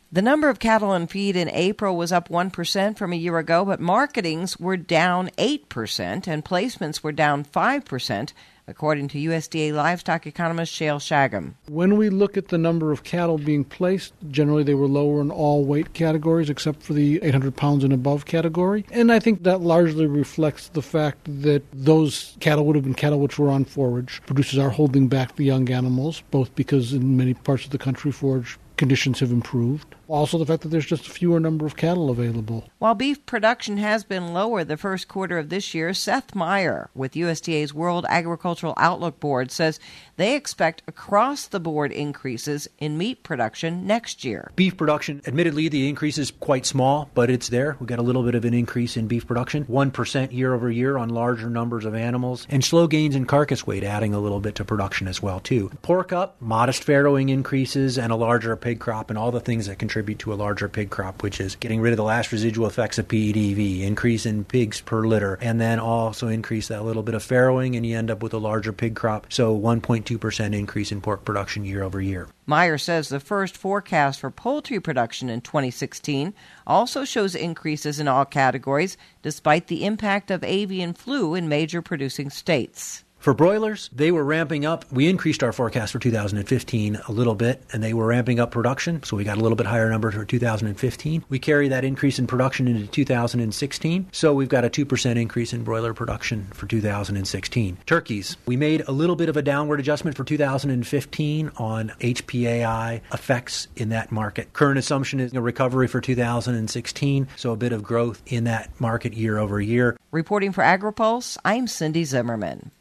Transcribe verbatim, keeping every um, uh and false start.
The number of cattle in feed in April was up one percent from a year ago, but marketings were down eight percent and placements were down five percent, according to U S D A livestock economist Shale Shagam. When we look at the number of cattle being placed, generally they were lower in all weight categories except for the eight hundred pounds and above category. And I think that largely reflects the fact that those cattle would have been cattle which were on forage. Producers are holding back the young animals, both because in many parts of the country forage conditions have improved. Also the fact that there's just a fewer number of cattle available. While beef production has been lower the first quarter of this year, Seth Meyer with U S D A's World Agricultural Outlook Board says they expect across-the-board increases in meat production next year. Beef production, admittedly, the increase is quite small, but it's there. We got a little bit of an increase in beef production, one percent year over year on larger numbers of animals, and slow gains in carcass weight adding a little bit to production as well, too. Pork up, modest farrowing increases, and a larger pig crop, and all the things that contribute to a larger pig crop, which is getting rid of the last residual effects of P E D V, increase in pigs per litter, and then also increase that little bit of farrowing, and you end up with a larger pig crop. So one point two percent increase in pork production year over year. Meyer says the first forecast for poultry production in twenty sixteen also shows increases in all categories, despite the impact of avian flu in major producing states. For broilers, they were ramping up. We increased our forecast for two thousand fifteen a little bit, and they were ramping up production, so we got a little bit higher number for two thousand fifteen. We carry that increase in production into two thousand sixteen, so we've got a two percent increase in broiler production for two thousand sixteen. Turkeys, we made a little bit of a downward adjustment for two thousand fifteen on H P A I effects in that market. Current assumption is a recovery for two thousand sixteen, so a bit of growth in that market year over year. Reporting for AgriPulse, I'm Cindy Zimmerman.